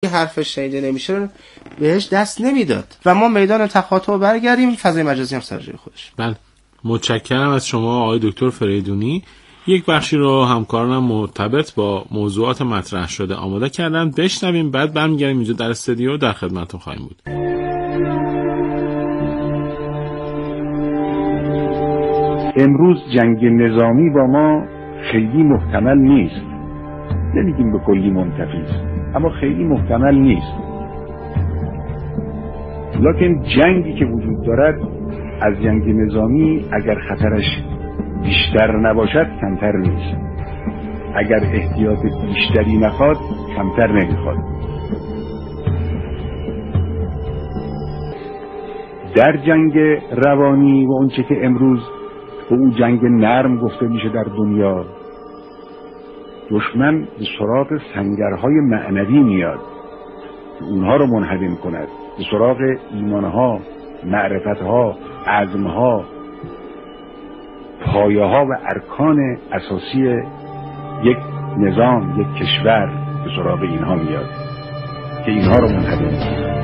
حرفش شنیده نمیشه بهش دست نمیداد و ما میدان تقاطع برگردیم، فضای مجازی هم سر جای خودش. بله، متشکرم از شما آقای دکتر فریدونی. یک بخشی رو همکارانم مرتبط با موضوعات مطرح شده آماده کردن، بشنویم بعد برمیگردیم اینجا در استودیو در خدمتتون خواهیم بود. امروز جنگ نظامی با ما خیلی محتمل نیست، نمیگیم به کلی منتفی است، اما خیلی محتمل نیست. لکن جنگی که وجود دارد از جنگ نظامی اگر خطرش بیشتر نباشد کمتر نیست، اگر احتیاط بیشتری نخواد کمتر نمیخواد. در جنگ روانی و اونچه که امروز به اون جنگ نرم گفته میشه در دنیا، دشمن به سراغ سنگرهای معنوی میاد که اونها رو منهدم کند، به سراغ ایمانها، معرفتها، عزمها، پایه‌ها و ارکان اساسی یک نظام، یک کشور به سراغ اینها میاد که اینها رو منهدم کند.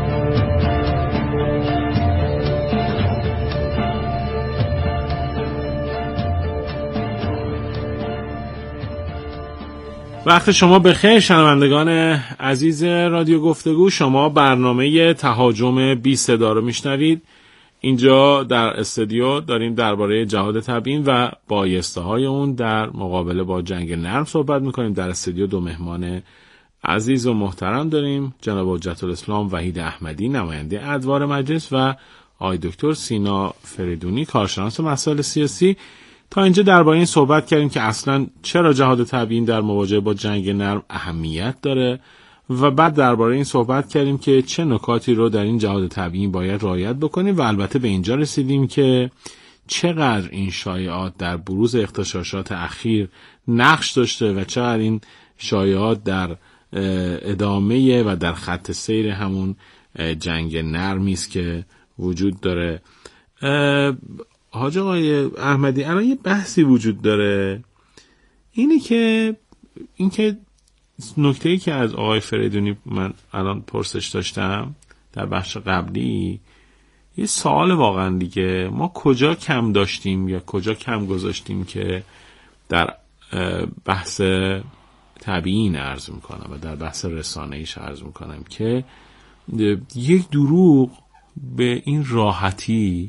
وقت شما بخیر شنوندگان عزیز رادیو گفتگو. شما برنامه تهاجم بی صدا رو میشنوید. اینجا در استودیو داریم درباره جهاد تبیین و بایسته‌های اون در مقابله با جنگ نرم صحبت میکنیم. در استودیو دو مهمان عزیز و محترم داریم، جناب حجت الاسلام وحید احمدی نماینده ادوار مجلس و آقای دکتر سینا فریدونی کارشناس مسائل سیاسی. تا اینجا درباره این صحبت کردیم که اصلا چرا جهاد تبیین در مواجهه با جنگ نرم اهمیت داره و بعد درباره این صحبت کردیم که چه نکاتی رو در این جهاد تبیین باید رعایت بکنیم و البته به اینجا رسیدیم که چقدر این شایعات در بروز اغتشاشات اخیر نقش داشته و چقدر این شایعات در ادامه و در خط سیر همون جنگ نرمی است که وجود داره. حاج آقای احمدی، الان یه بحثی وجود داره، اینکه نکته‌ای که از آقای فریدونی من الان پرسش داشتم در بخش قبلی، یه سوال واقعا دیگه، ما کجا کم داشتیم یا کجا کم گذاشتیم که در بحث تبیین عرض میکنم و در بحث رسانه‌ایش عرض میکنم که یک دروغ به این راحتی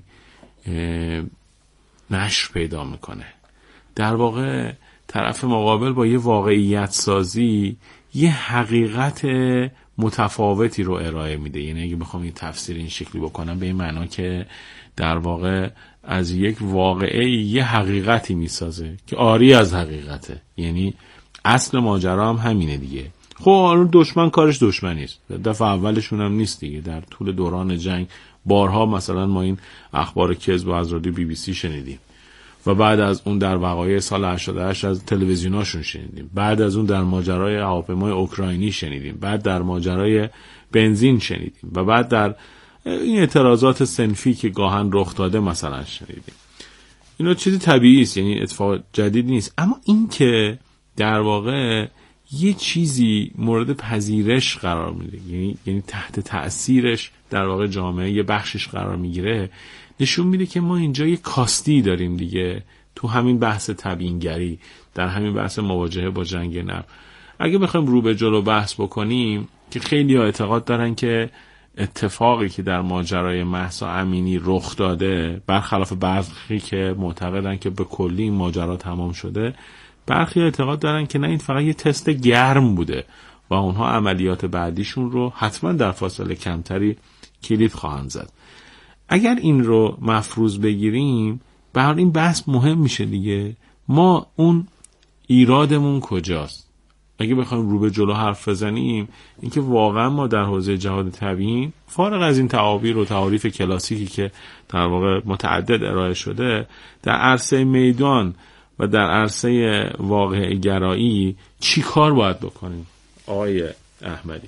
نشر پیدا میکنه. در واقع طرف مقابل با یه واقعیت سازی یه حقیقت متفاوتی رو ارائه میده. یعنی اگه بخوام یه تفسیر این شکلی بکنم به این معنا که در واقع از یک واقعه یه حقیقتی میسازه که عاری از حقیقته. یعنی اصل ماجرا هم همینه دیگه. خب دشمن کارش دشمنیست، دفعه اولشون هم نیست دیگه. در طول دوران جنگ بارها مثلا ما این اخبار کذب از رادیو BBC شنیدیم و بعد از اون در وقایع سال 88 از تلویزیوناشون شنیدیم، بعد از اون در ماجرای هواپیمای اوکراینی شنیدیم، بعد در ماجرای بنزین شنیدیم و بعد در این اعتراضات صنفی که گاهن رخ داده مثلا شنیدیم. اینا چیزی طبیعی است، یعنی اتفاق جدید نیست. اما این که در واقع یه چیزی مورد پذیرش قرار میده، یعنی تحت تأثیرش در واقع جامعه یه بخشش قرار میگیره، نشون میده که ما اینجا یه کاستی داریم دیگه تو همین بحث تبیینگری، در همین بحث مواجهه با جنگ نرم. اگه بخوایم رو به جلو بحث بکنیم که خیلی ها اعتقاد دارن که اتفاقی که در ماجرای مهسا امینی رخ داده، برخلاف برخی که معتقدن که به کلی این ماجرا تمام شده، برخی اعتقاد دارن که نه، این فقط یه تست گرم بوده و اونها عملیات بعدیشون رو حتما در فاصله کمتری کلید خواهند زد. اگر این رو مفروض بگیریم، برای این بحث مهم میشه دیگه، ما اون ایرادمون کجاست؟ اگه بخوایم رو به جلو حرف بزنیم، اینکه واقعا ما در حوزه جهاد تبیین، فارغ از این تعابیر و تعاریف کلاسیکی که در واقع متعدد ارائه شده، در عرصه میدان و در عرصه واقعه گرایی چی کار باید بکنیم آقای احمدی؟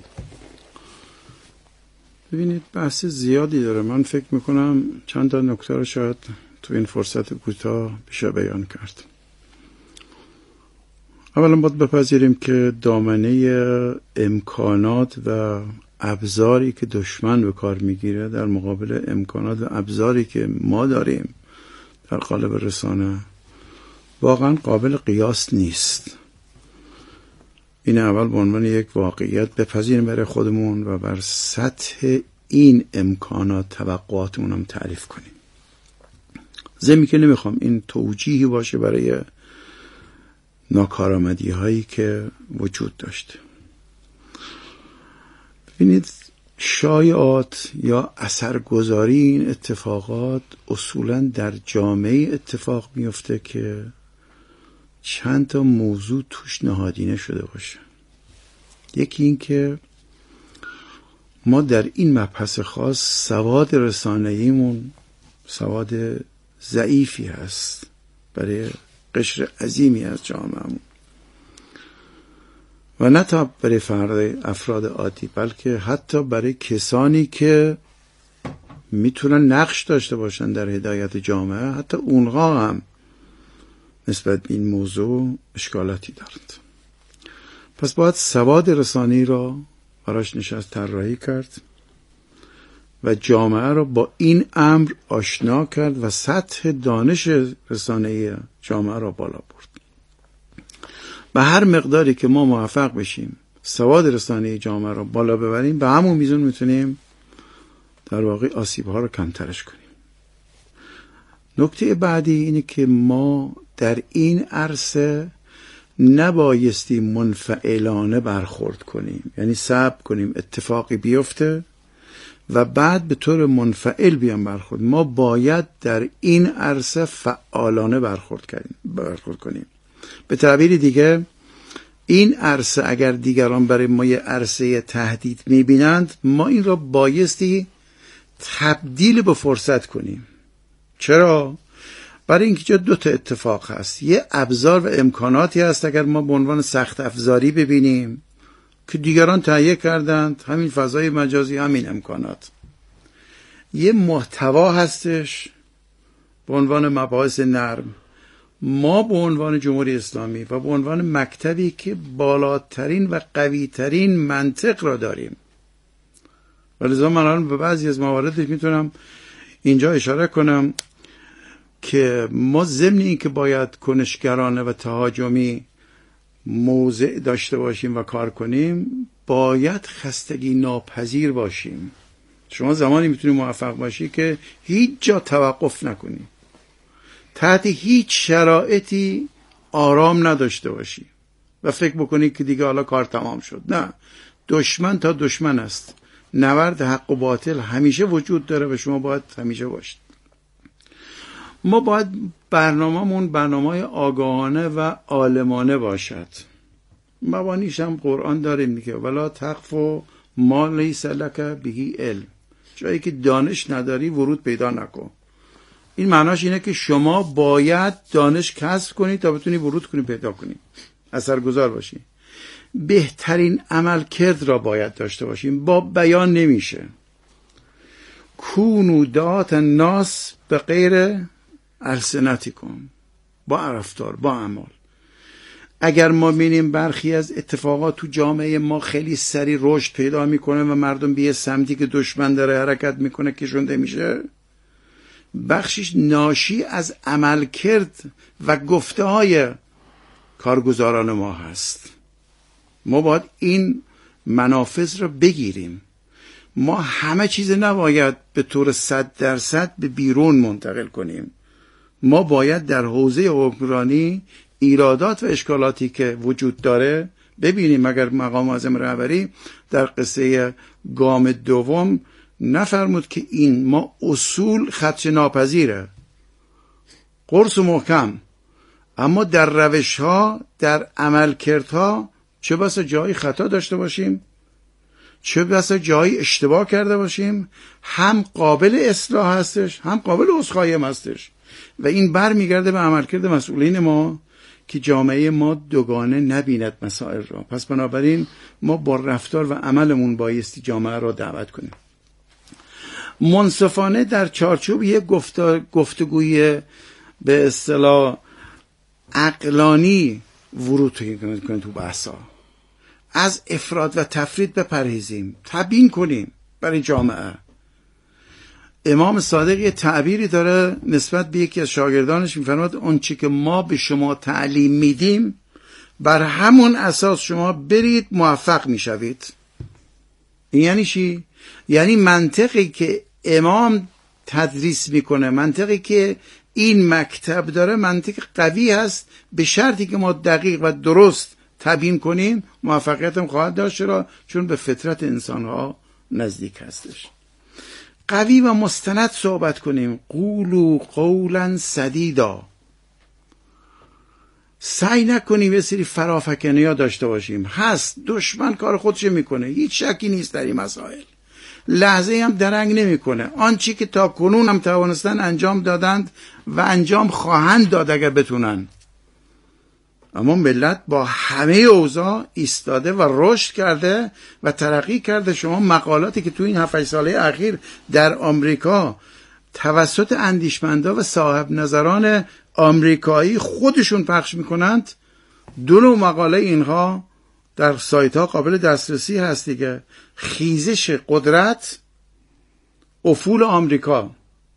ببینید بحث زیادی داره. من فکر میکنم چند تا نکته رو شاید تو این فرصت کوتاه بشه بیان کرد. اولا باید بپذیریم که دامنه امکانات و ابزاری که دشمن به کار میگیره در مقابل امکانات و ابزاری که ما داریم در قالب رسانه واقعا قابل قیاس نیست. این اول به عنوان یک واقعیت بپذیریم برای خودمون و بر سطح این امکانات توقعاتمون هم تعریف کنیم. ضمن که نمیخوام این توجیهی باشه برای ناکارآمدی هایی که وجود داشته. ببینید شایعات یا اثرگذاری این اتفاقات اصولا در جامعه اتفاق میفته که چند تا موضوع توش نهادینه شده باشه. یکی این که ما در این مبحث خاص سواد رسانه‌ایمون سواد ضعیفی هست برای قشر عظیمی از جامعهمون و نه تا برای افراد عادی بلکه حتی برای کسانی که میتونن نقش داشته باشن در هدایت جامعه، حتی اونها هم نسبت به این موضوع اشکالاتی دارند. پس باید سواد رسانه‌ای را براش نشست طراحی کرد و جامعه را با این امر آشنا کرد و سطح دانش رسانه‌ای جامعه را بالا برد. به هر مقداری که ما موفق بشیم سواد رسانه‌ای جامعه را بالا ببریم، به همون میزان میتونیم در واقع آسیب‌ها را کمترش کنیم. نکته بعدی اینه که ما در این عرصه نبایستی منفعلانه برخورد کنیم، یعنی صبر کنیم اتفاقی بیفته و بعد به طور منفعل بیان برخورد. ما باید در این عرصه فعالانه برخورد کنیم. به تعبیر دیگه این عرصه اگر دیگران برای ما یه عرصه تهدید میبینند، ما این را بایستی تبدیل به فرصت کنیم. چرا؟ برای اینکه جا دو تا اتفاق هست. یه ابزار و امکاناتی هست اگر ما به عنوان سخت افزاری ببینیم که دیگران تهیه کردند، همین فضای مجازی، همین امکانات. یه محتوا هستش به عنوان مباحث نرم. ما به عنوان جمهوری اسلامی و به عنوان مکتبی که بالاترین و قویترین منطق را داریم، ولذا من الان به بعضی از موارد میتونم اینجا اشاره کنم که ما ضمن این که باید کنشگرانه و تهاجمی موضع داشته باشیم و کار کنیم، باید خستگی ناپذیر باشیم. شما زمانی میتونی موفق باشی که هیچ جا توقف نکنی، تحت هیچ شرایطی آرام نداشته باشی و فکر بکنی که دیگه حالا کار تمام شد. نه، دشمن تا دشمن است. نبرد حق و باطل همیشه وجود داره و شما باید همیشه باشید. ما باید برنامه‌مون برنامه آگاهانه و عالمانه باشد. مبانیش هم قرآن داره میگه ولا تقف ما لیس لک به علم. جایی که دانش نداری ورود پیدا نکن. این معناش اینه که شما باید دانش کسب کنی تا بتونی ورود کنی، پیدا کنی، اثرگذار باشی. بهترین عملکرد را باید داشته باشیم. با بیان نمیشه. کونوا دعاة الناس به غیر السنتکم، با رفتار، با عمل. اگر ما ببینیم برخی از اتفاقات تو جامعه ما خیلی سریع رشد پیدا میکنه و مردم به سمتی که دشمن داره حرکت میکنه کشونده میشه، بخشش ناشی از عملکرد و گفته های کارگزاران ما هست. ما باید این منافذ رو بگیریم. ما همه چیز نباید به طور 100% به بیرون منتقل کنیم. ما باید در حوزه حکمرانی ایرادات و اشکالاتی که وجود داره ببینیم. اگر مقام اعظم رهبری در قصه گام دوم نفرمود که این ما اصول خدشه ناپذیره، قرص و محکم، اما در روش ها، در عملکردها چه بسا جایی خطا داشته باشیم، چه بسا جایی اشتباه کرده باشیم، هم قابل اصلاح هستش هم قابل عذرخواهی هستش و این بر میگرده به عملکرد مسئولین ما که جامعه ما دوگانه نبیند مسائل را. پس بنابراین ما با رفتار و عملمون بایستی جامعه را دعوت کنیم. منصفانه در چارچوب یک گفتگوی به اصطلاح عقلانی ورود کنیم تو بحثا، از افراد و تفرید بپرهیزیم، تبیین کنیم برای جامعه. امام صادق یه تعبیری داره نسبت به یکی از شاگردانش، میفرماد اون چی که ما به شما تعلیم میدیم بر همون اساس شما برید موفق میشوید. این یعنی چی؟ یعنی منطقی که امام تدریس میکنه، منطقی که این مکتب داره منطق قوی هست، به شرطی که ما دقیق و درست تبیین کنیم موفقیت هم خواهد داشت، چون به فطرت انسانها نزدیک هستش. قوی و مستند صحبت کنیم. قولوا قولا سدیدا. سعی نکنیم یه سری فرافکنی ها داشته باشیم. هست، دشمن کار خودش میکنه، هیچ شکی نیست در این مسائل، لحظه هم درنگ نمیکنه. آنچه که تا کنون هم توانستن انجام دادند و انجام خواهند داد اگر بتونن. اما ملت با همه اوضاع ایستاده و رشد کرده و ترقی کرده. شما مقالاتی که تو این 7-8 ساله اخیر در آمریکا توسط اندیشمندا و صاحب نظران آمریکایی خودشون پخش میکنند، دو نوع مقاله اینها در سایت ها قابل دسترسی هست دیگه. خیزش قدرت، افول آمریکا،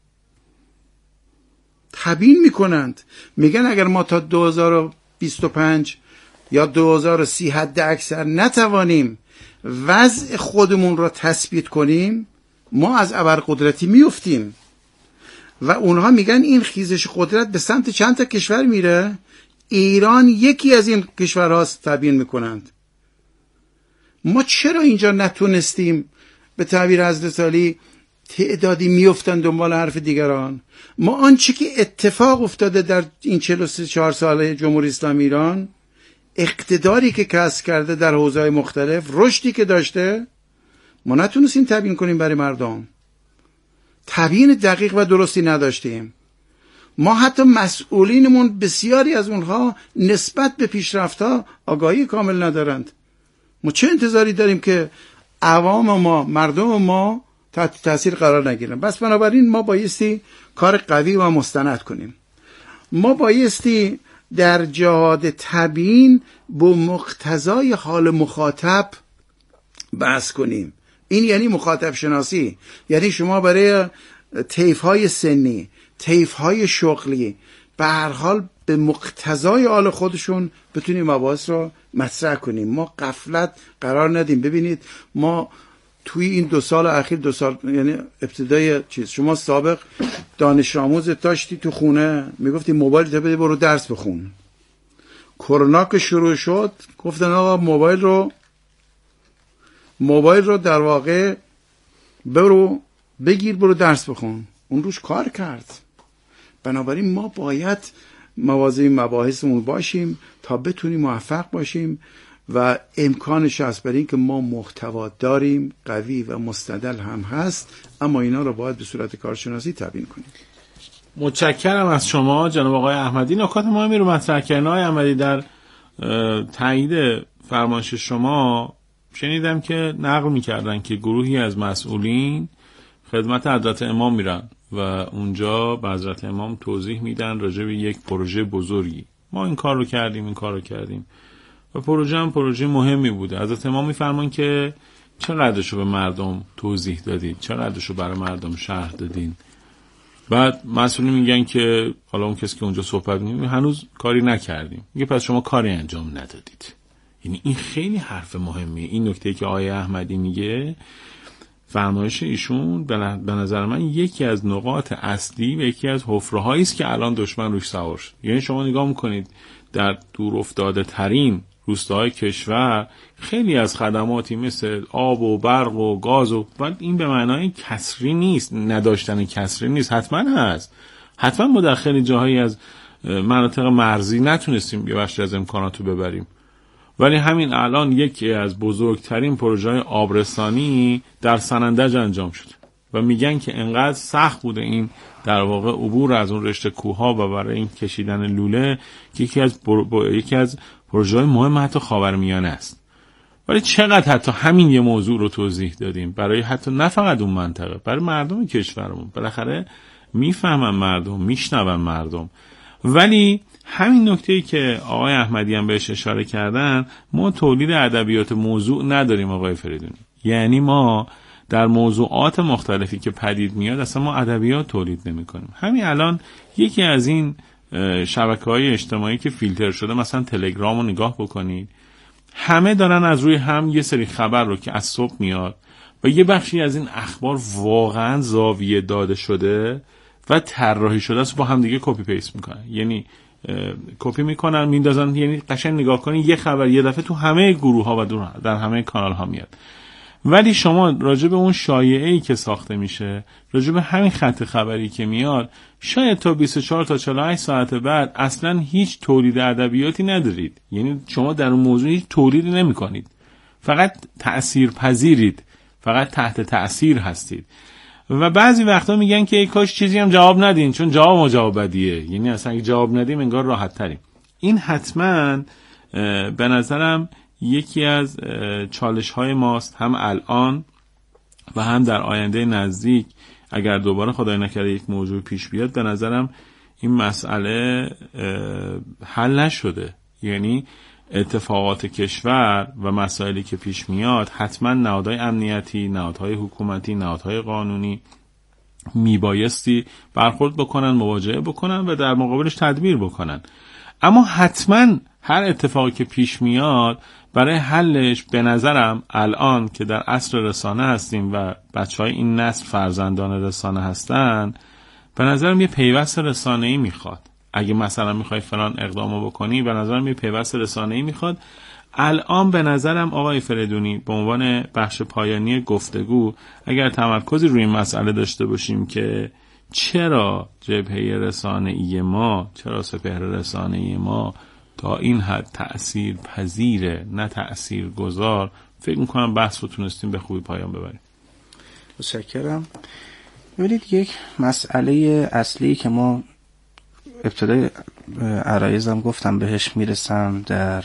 تبیین میکنند. میگن اگر ما تا 2025 یا 2030 حد اکثر نتوانیم وضع خودمون را تثبیت کنیم، ما از ابرقدرتی میفتیم. و اونها میگن این خیزش قدرت به سمت چند تا کشور میره، ایران یکی از این کشورهاست تبیین میکنند. ما چرا اینجا نتونستیم به تعبیر حضرت علی تعدادی میفتن دنبال حرف دیگران؟ ما آنچه که اتفاق افتاده در این 43 ساله جمهوری اسلامی ایران، اقتداری که کسب کرده در حوزه‌های مختلف، رشدی که داشته، ما نتونستیم تبیین کنیم برای مردم. تبیین دقیق و درستی نداشتیم. ما حتی مسئولینمون بسیاری از اونها نسبت به پیشرفت‌ها آگاهی کامل ندارند. ما چه انتظاری داریم که عوام ما، مردم ما تحت تاثیر قرار نگیرن؟ بس بنابراین ما بایستی کار قوی و مستند کنیم. ما بایستی در جهاد تبیین با مقتضای حال مخاطب بحث کنیم. این یعنی مخاطب شناسی، یعنی شما برای طیف‌های سنی، طیف‌های شغلی، به هر حال به مقتضای حال خودشون بتونیم مباحث رو مطرح کنیم. ما غفلت قرار ندیم. ببینید ما توی این 2 سال اخیر، 2 سال یعنی ابتدای شما سابق دانش آموز داشتی تو خونه، میگفتی موبایل تو بده برو درس بخون. کرونا که شروع شد گفتن آقا موبایل رو در واقع برو بگیر برو درس بخون. اون روش کار کرد. بنابراین ما باید مواظب مباحثمون باشیم تا بتونیم موفق باشیم و امکانش هست برای این که ما محتوا داریم، قوی و مستدل هم هست، اما اینا رو باید به صورت کارشناسی تبیین کنیم. متشکرم از شما جناب آقای احمدی. نکات مهمی رو مطرح کردن. آقای احمدی، در تایید فرمایش شما شنیدم که نقل می‌کردن که گروهی از مسئولین خدمت حضرت امام میرن و اونجا به حضرت امام توضیح میدن راجع به یک پروژه بزرگی. ما این کار رو کردیم و پروژه هم پروژه مهمی بوده. حضرت امام میفرمان که چقدرشو به مردم توضیح دادید، چقدرشو برای مردم شرح دادین. بعد مسئولین میگن که حالا اون کسی که اونجا صحبت می‌کنه هنوز کاری نکردیم. میگه پس شما کاری انجام ندادید. یعنی این خیلی حرف مهمیه. این نکته که آقای احمدی میگه، فرمایش ایشون به نظر من یکی از نقاط اصلی و یکی از حفره‌هایی است که الان دشمن روش سوار شد. یعنی شما نگاه میکنید در دور افتاده ترین روستاهای کشور خیلی از خدماتی مثل آب و برق و گاز و این به معنای کسری نیست، نداشتن کسری نیست، حتما هست. حتما ما در خیلی جاهایی از مناطق مرزی نتونستیم یه بخشی از امکاناتو ببریم، ولی همین الان یکی از بزرگترین پروژه‌های آبرسانی در سنندج انجام شد و میگن که انقدر سخت بوده این در واقع عبور از اون رشته کوه‌ها و برای این کشیدن لوله که یکی از پروژه‌های مهم حتی خاورمیانه است. ولی چقدر حتی همین یه موضوع رو توضیح دادیم برای حتی نه فقط اون منطقه، برای مردم کشورمون. بالاخره میفهمن مردم، میشنون مردم. ولی همین نکته‌ای که آقای احمدی هم بهش اشاره کردن، ما تولید ادبیات موضوع نداریم آقای فریدونی. یعنی ما در موضوعات مختلفی که پدید میاد اصلا ما ادبیات تولید نمی‌کنیم. همین الان یکی از این شبکه‌های اجتماعی که فیلتر شده، مثلا تلگرام رو نگاه بکنید، همه دارن از روی هم یه سری خبر رو که از صبح میاد و یه بخشی از این اخبار واقعا زاویه داده شده و طراحی شده است با هم دیگه کپی پیست میکنن. یعنی کپی میکنن میندازن، یعنی قشنگ نگاه کنین یه خبر یه دفعه تو همه گروه ها و در همه کانال ها میاد. ولی شما راجع به اون شایعه‌ای که ساخته میشه، راجع به همین خط خبری که میاد، شاید تا 24 تا 48 ساعت بعد اصلا هیچ تولید ادبیاتی ندارید. یعنی شما در اون موضوع هیچ تولیدی نمی‌کنید، فقط تأثیر پذیرید، فقط تحت تأثیر هستید. و بعضی وقتا میگن که ای کاش چیزی هم جواب ندین، چون جواب بدیه. یعنی اصلا اگه جواب ندیم انگار راحت تریم. این حتما به نظرم یکی از چالش های ماست، هم الان و هم در آینده نزدیک. اگر دوباره خدای نکرده یک موضوع پیش بیاد، به نظرم این مسئله حل نشده. یعنی اتفاقات کشور و مسائلی که پیش میاد، حتما نهادهای امنیتی، نهادهای حکومتی، نهادهای قانونی میبایستی برخورد بکنن، مواجهه بکنن و در مقابلش تدبیر بکنن. اما حتما هر اتفاقی که پیش میاد برای حلش به نظرم الان که در عصر رسانه هستیم و بچهای این نسل فرزندان رسانه هستن، به نظرم یه پیوست رسانه‌ای میخواد. اگه مثلا میخوای فلان اقدامو بکنی، به نظرم یه پیوست رسانه‌ای میخواد. الان به نظرم آقای فریدونی به عنوان بخش پایانی گفتگو اگر تمرکزی روی این مسئله داشته باشیم که چرا جبهه رسانه‌ای ما، چرا سپهر رسانه‌ای ما تا این حد تأثیر پذیره نه تأثیر گذار، فکر میکنم بحث رو تونستیم به خوبی پایان ببریم. متشکرم. ببینید، یک مسئله اصلی که ما ابتدای عرایزم گفتم بهش میرسم، در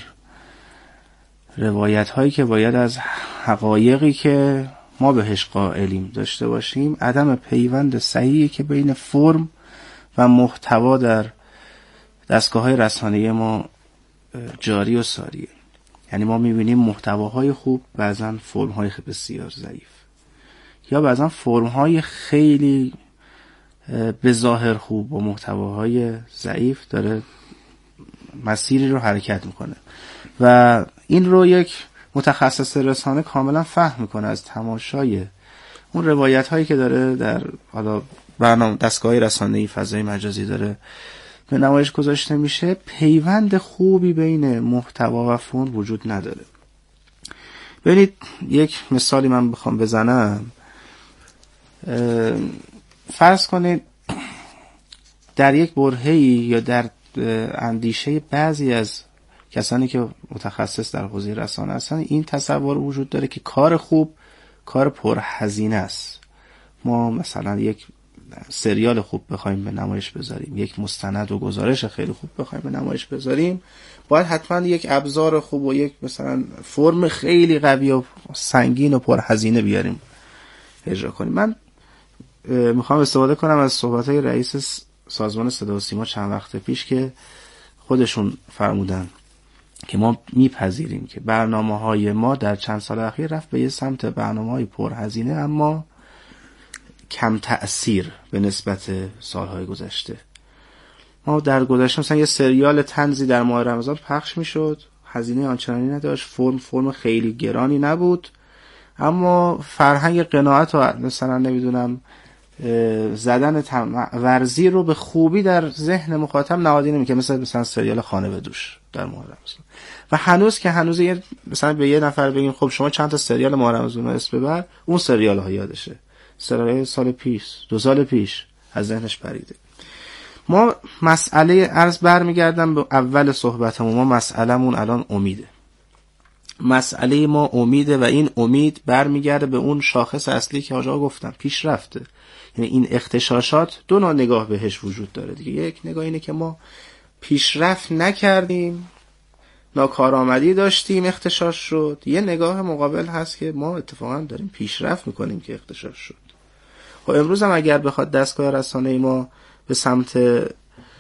روایت هایی که باید از حقایقی که ما بهش قائلیم داشته باشیم، عدم پیوند صحیحی که بین فرم و محتوا در دستگاه های رسانه‌ای ما جاری و ساریه. یعنی ما میبینیم محتواهای خوب بعضن فرم‌های بسیار ضعیف، یا بعضن فرم‌های خیلی به ظاهر خوب و محتواهای ضعیف داره مسیری رو حرکت میکنه و این رو یک متخصص رسانه کاملا فهم میکنه از تماشای اون روایت هایی که داره در حالا برنامه دستگاه رسانه‌ای فضای مجازی داره به نمایش گذاشته میشه. پیوند خوبی بین محتوا و فرم وجود نداره. ببینید، یک مثالی من بخوام بزنم، فرض کنید در یک برهه‌ای یا در اندیشه بعضی از کسانی که متخصص در حوزه رسانه هستن این تصور وجود داره که کار خوب کار پرهزینه است. ما مثلا یک سریال خوب بخوایم به نمایش بذاریم، یک مستند و گزارش خیلی خوب بخوایم به نمایش بذاریم، باید حتما یک ابزار خوب و یک مثلا فرم خیلی قوی و سنگین و پرهزینه بیاریم اجرا کنیم. من میخوام استفاده کنم از صحبت‌های رئیس سازمان صدا و سیما چند وقت پیش که خودشون فرمودن که ما میپذیریم که برنامه‌های ما در چند سال اخیر رفت به یه سمت برنامه‌های پرهزینه اما کم تأثیر به نسبت سالهای گذشته. ما در گذشته مثلا یه سریال طنزی در ماه رمضان پخش میشد، هزینه آنچنانی نداشت، فرم خیلی گرانی نبود، اما فرهنگ قناعت و مثلا نمیدونم زدن ورزی رو به خوبی در ذهن مخاطب نهادی نمی‌کنه، مثلا سریال خانه به دوش در ماه رمضان. و هنوز که هنوز مثلا به یه نفر بگیم خب شما چند تا سریال ماه رمضان رو اسم ببر، اون سریال ها یادشه، سریال سال پیش 2 سال پیش از ذهنش پریده. ما مسئله عرض برمیگردم به اول صحبتمون، ما مسئله‌مون الان امیده. مسئله ما امیده و این امید برمیگرده به اون شاخص اصلی که آجا گفتم، پیشرفته. یعنی این اغتشاشات دو نوع نگاه بهش وجود داره دیگه. یک نگاه اینه که ما پیشرفت نکردیم، ناکارآمدی داشتیم، اغتشاش شد. یه نگاه مقابل هست که ما اتفاقا داریم پیشرفت میکنیم که اغتشاش شد. و امروز هم اگر بخواد دستگاه رسانه‌ای ما به سمت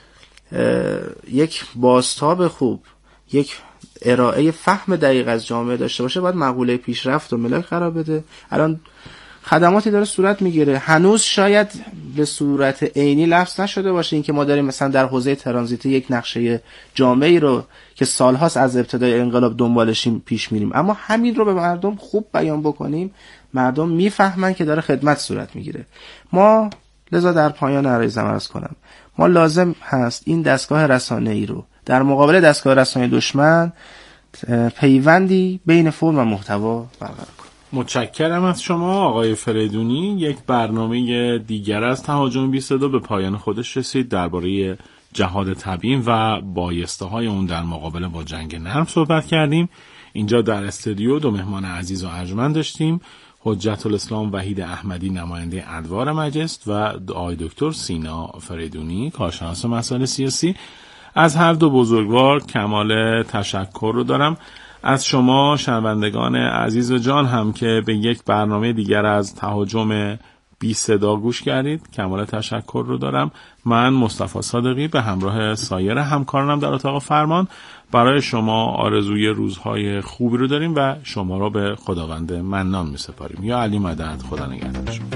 یک بازتاب خوب، یک ارائه فهم دقیق از جامعه داشته باشه، باید مقوله پیشرفت و ملاک قرار بده. الان خدماتی داره صورت میگیره، هنوز شاید به صورت عینی لفظ نشده باشه اینکه ما داریم مثلا در حوزه ترانزیت یک نقشه جامعی رو که سالهاست از ابتدای انقلاب دنبالشیم پیش میریم، اما همین رو به مردم خوب بیان بکنیم، مردم میفهمن که داره خدمت صورت میگیره. ما لذا در پایان عرضم عرض کنم، ما لازم هست این دستگاه رسانه‌ای رو در مقابل دستگاه رسانه دشمن پیوندی بین فرم و محتوا برقرار کنیم. متشکرم از شما آقای فریدونی. یک برنامه دیگر از تهاجم 22 به پایان خودش رسید. درباره جهاد تبیین و بایسته های اون در مقابله با جنگ نرم صحبت کردیم. اینجا در استودیو دو مهمان عزیز و ارجمند داشتیم، حجت الاسلام وحید احمدی نماینده ادوار مجلس و آقای دکتر سینا فریدونی کارشناس مسائل سیاسی. از هر دو بزرگوار کمال تشکر رو دارم. از شما شنوندگان عزیز و جان هم که به یک برنامه دیگر از تهاجم 20 صدا گوش کردید، کمال تشکر رو دارم. من مصطفی صادقی به همراه سایر همکارانم در اتاق فرمان برای شما آرزوی روزهای خوبی رو داریم و شما رو به خداوند منان می سپاریم. یا علی مدد، خدا نگهدار شما.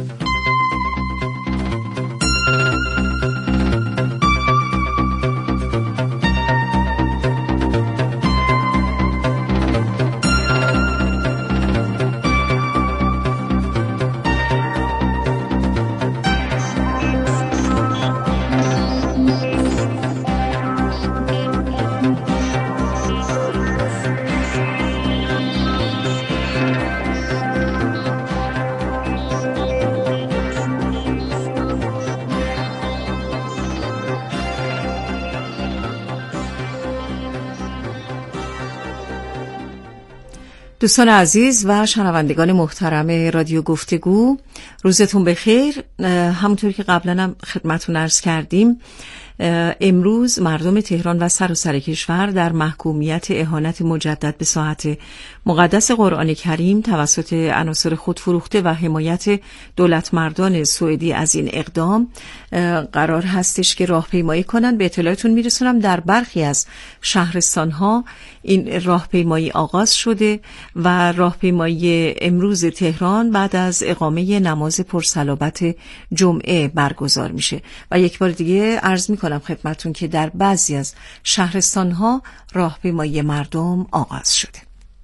دوستان عزیز و شنوندگان محترم رادیو گفتگو، روزتون بخیر. همونطور که قبلا هم خدمتتون عرض کردیم، امروز مردم تهران و سراسر کشور در محکومیت اهانت مجدد به ساحت مقدس قرآن کریم توسط عناصر خودفروخته و حمایت دولتمردان سوئدی از این اقدام قرار هستش که راهپیمایی کنند. به اطلاعتون میرسونم در برخی از شهرستان‌ها این راهپیمایی آغاز شده و راهپیمایی امروز تهران بعد از اقامه نماز پرصلابت جمعه برگزار میشه و یک بار دیگه عرض میکنم خدمتتون که در بعضی از شهرستان‌ها راهپیمایی مردم آغاز شده.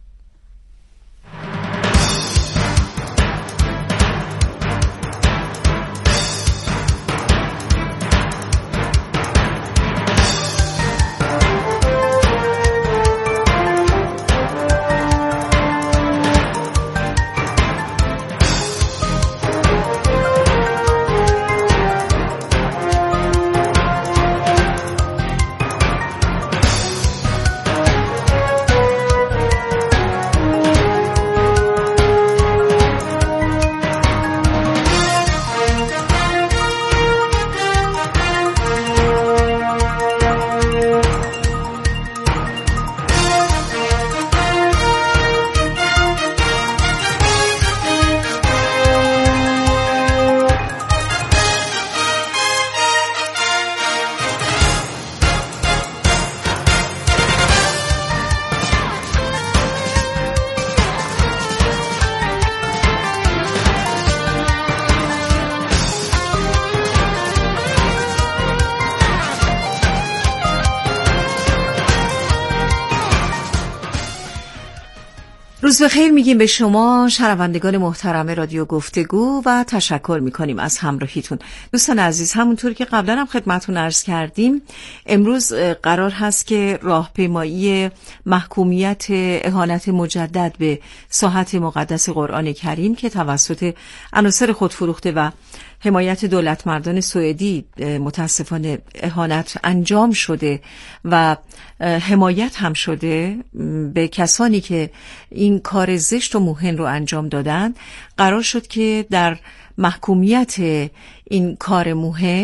روز بخیر میگیم به شما شنوندگان محترم رادیو گفتگو و تشکر میکنیم از همراهیتون. دوستان عزیز، همونطور که قبلا هم خدمتتون عرض کردیم، امروز قرار هست که راهپیمایی محکومیت اهانت مجدد به ساحت مقدس قرآن کریم که توسط عناصر خودفروخته و حمایت دولتمردان سوئدی متاسفانه اهانت انجام شده و حمایت هم شده به کسانی که این کار زشت و موهن رو انجام دادن، قرار شد که در محکومیت این کار موهن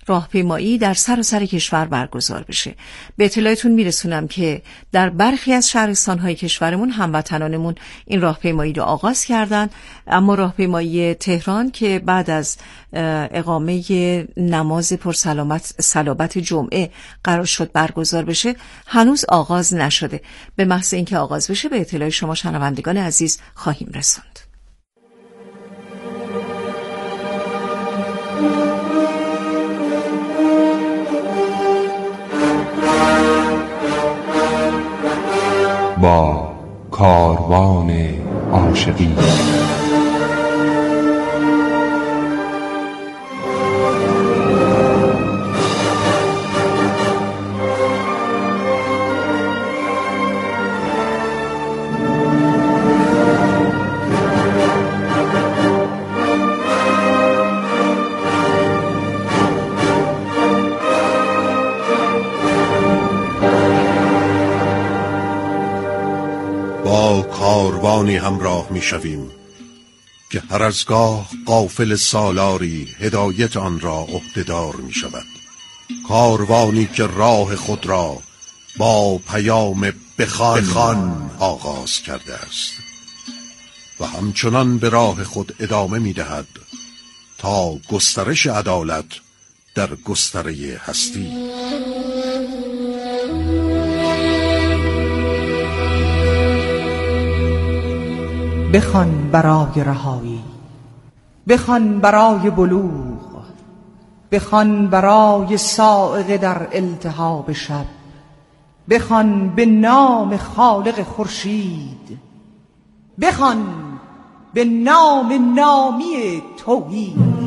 راهپیمایی در سراسر کشور برگزار بشه. به اطلاعتون میرسونم که در برخی از شهرستان‌های کشورمون هموطنانمون این راهپیمایی رو آغاز کردن، اما راهپیمایی تهران که بعد از اقامه نماز صلابت جمعه قرار شد برگزار بشه هنوز آغاز نشده. به محض اینکه آغاز بشه به اطلاع شما شنوندگان عزیز خواهیم رسوند. با کاروان عاشقی کاروانی همراه می شویم که هر از گاه قافل سالاری هدایت آن را عهده‌دار می شود. کاروانی که راه خود را با پیام بخوان آغاز کرده است و همچنان به راه خود ادامه می دهد تا گسترش عدالت در گستره هستی. بخوان برای رهایی، بخوان برای بلوغ، بخوان برای صاعقه در التهاب شب، بخوان به نام خالق خورشید، بخوان به نام نامی توحید.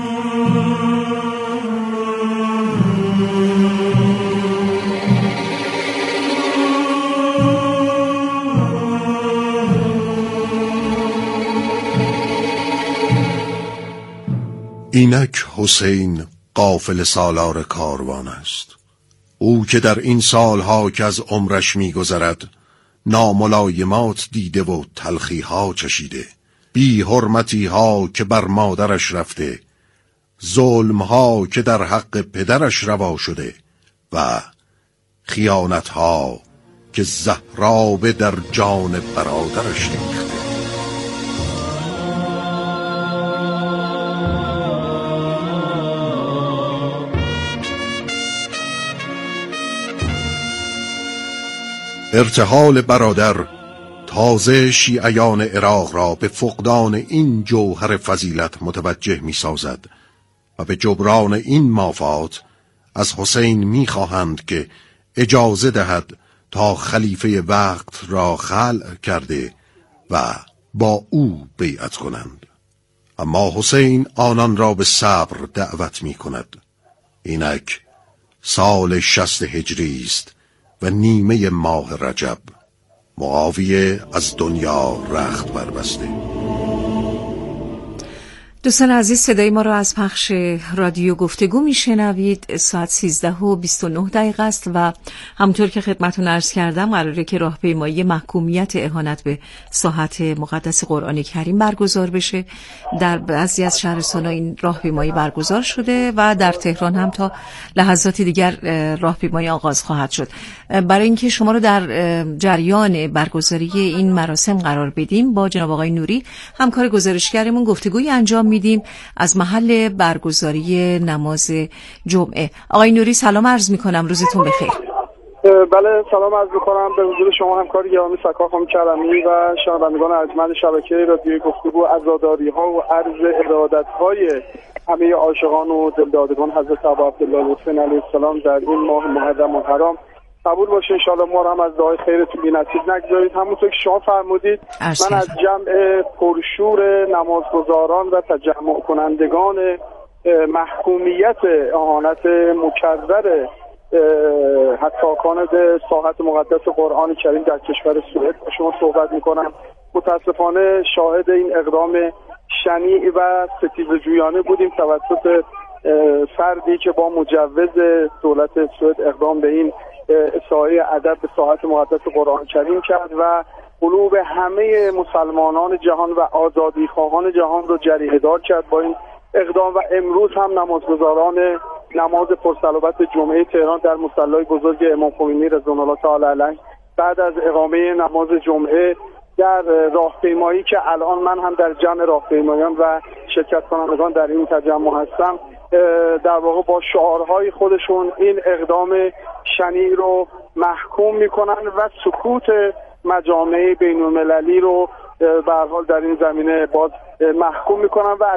اینک حسین قافل سالار کاروان است. او که در این سالها که از عمرش می‌گذرد ناملایمات دیده و تلخی‌ها چشیده، بی حرمتی‌ها که بر مادرش رفته، ظلم‌ها که در حق پدرش روا شده و خیانت‌ها که زهراب در جان برادرش ریخته. ارتحال برادر تازه شیعیان عراق را به فقدان این جوهر فضیلت متوجه می سازد و به جبران این مافات از حسین می خواهند که اجازه دهد تا خلیفه وقت را خلع کرده و با او بیعت کنند. اما حسین آنان را به صبر دعوت می کند. اینک سال 60 هجری است و نیمه ماه رجب. معاویه از دنیا رخت بربسته. دوستان عزیز، صدای ما را از پخش رادیو گفتگو میشنوید. ساعت 13:29 است و همونطور که خدمتتون عرض کردم قراره که راهپیمایی محکومیت اهانت به ساحت مقدس قرآن کریم برگزار بشه. در بعضی از شهرستان‌ها این راهپیمایی برگزار شده و در تهران هم تا لحظاتی دیگر راهپیمایی آغاز خواهد شد. برای اینکه شما رو در جریان برگزاری این مراسم قرار بدیم با جناب آقای نوری همکار گزارشگرمون گفتگویی انجام میدیم از محل برگزاری نماز جمعه. آقای نوری سلام عرض میکنم، روزتون بخیر. بله سلام عرض میکنم به حضور شما همکار گرامی سکا خانم کرمی و شنوندگان ارجمند شبکه رادیوی گفتگو. عزاداری‌ها و عرض ارادت‌های همه عاشقان و دلدادگان حضرت ابا عبدالله الحسین علیه السلام در این ماه محرم و حرام قبول باشه. انشاءالله ما رو هم از دعای خیرتون بی‌نصیب نگذارید. همونطور که شما فرمودید من از جمع پرشور نمازگزاران و تجمع کنندگان محکومیت اهانت مکرر حکاکان ساحت مقدس قرآن کریم در کشور سوئد با شما صحبت میکنم. متاسفانه شاهد این اقدام شنیع و ستیزجویانه بودیم توسط فردی که با مجوز دولت سوئد اقدام به این اساءه ادب به ساحت مقدس قرآن کریم کرد و قلوب همه مسلمانان جهان و آزادی خواهان جهان رو جریحه‌دار کرد با این اقدام و امروز هم نمازگزاران نماز پرصلوات جمعه تهران در مصلی بزرگ امام خمینی رضوان الله تعالی علیه، بعد از اقامه نماز جمعه در راهپیمایی که الان من هم در جمع راهپیمایان و شرکت کنندگان در این تجمع هستم، در واقع با شعارهای خودشون این اقدام شنیع رو محکوم میکنن و سکوت مجامع بین‌المللی رو به هر حال در این زمینه باز محکوم میکنن و